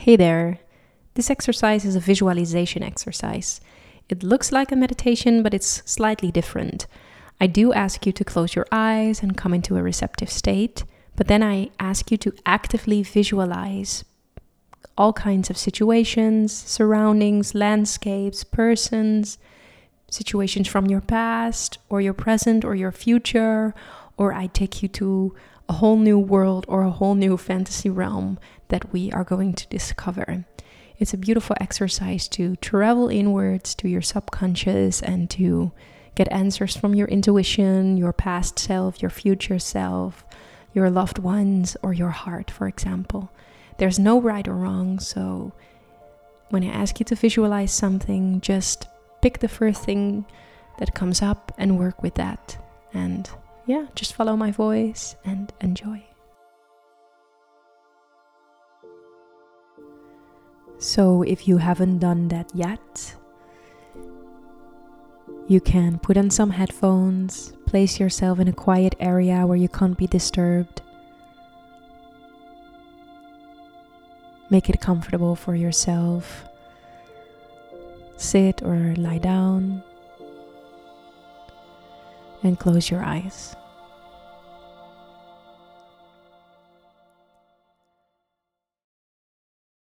Hey there. This exercise is a visualization exercise. It looks like a meditation, but it's slightly different. I do ask you to close your eyes and come into a receptive state, but then I ask you to actively visualize all kinds of situations, surroundings, landscapes, persons, situations from your past or your present or your future, or I take you to a whole new world or a whole new fantasy realm that we are going to discover. It's a beautiful exercise to travel inwards to your subconscious and to get answers from your intuition, your past self, your future self, your loved ones, or your heart, for example. There's no right or wrong, so when I ask you to visualize something, just pick the first thing that comes up and work with that. And just follow my voice and enjoy. So if you haven't done that yet, you can put on some headphones, place yourself in a quiet area where you can't be disturbed. Make it comfortable for yourself. Sit or lie down and close your eyes.